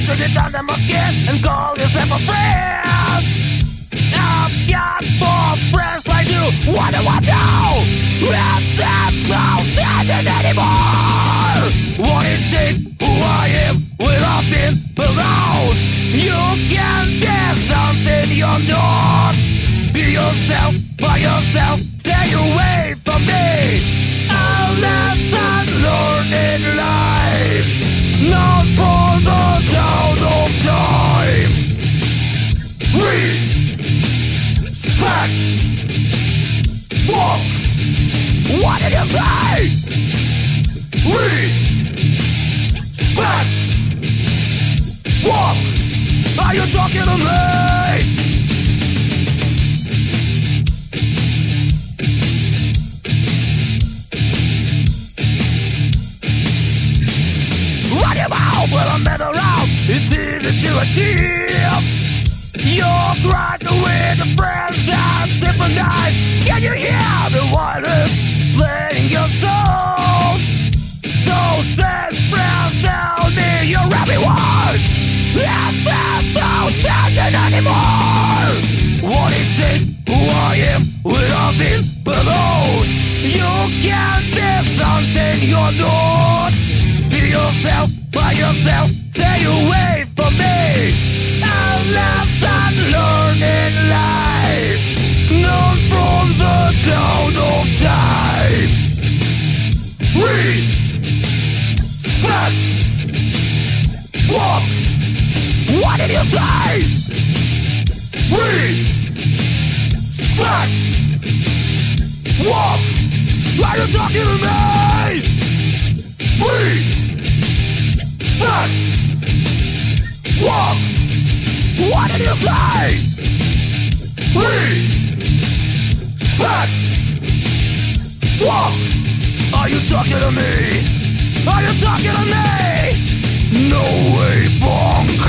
to get under my skin and call yourself a friend. I've got more friends like you. What do I do? It's not standing anymore. What is this? Who I am without being alone? You can be something you're not. Be yourself, by yourself. Stay away from me. I'll lesson learn in life, not for the down of time. Respect. Walk. What did you say? Respect. Walk. Are you talking to me? When I'm better out, it's easy to achieve. You're graduating the friends that different nights. Can you hear the violence playing your soul? Those dead friends tell me you're everyone. It's not standing anymore. What is this? Who I am without being alone? You can be something you're not. Be yourself, by yourself, stay away from me. I'll lesson learn in life, not from the dawn of time. Respect. Walk. What did you say? Respect. Walk. Are you talking to me? Respect. Walk. What did you say? Respect. Walk. Are you talking to me? Are you talking to me? No way, punk.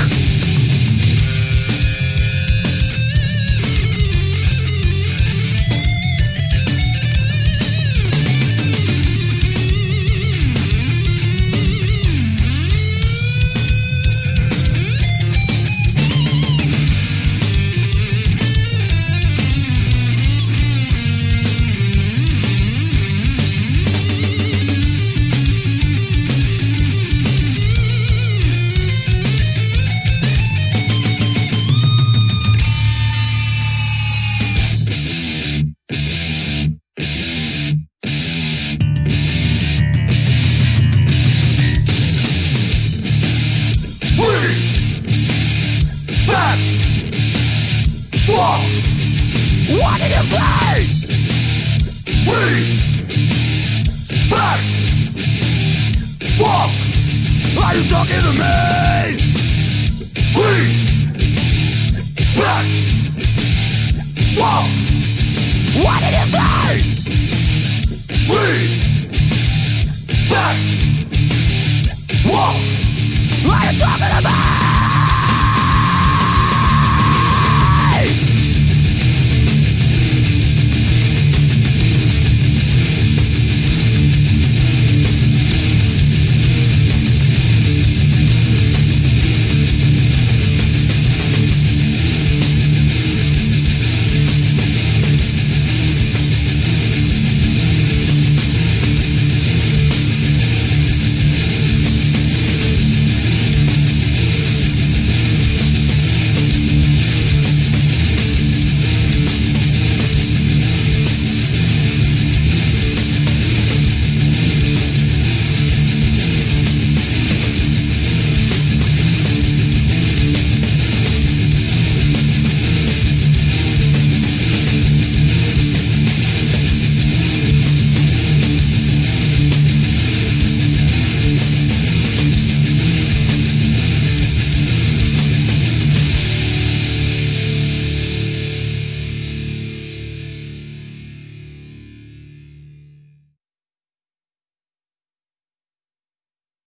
Walk. What did you say? Respect. Walk. Are you talking to me?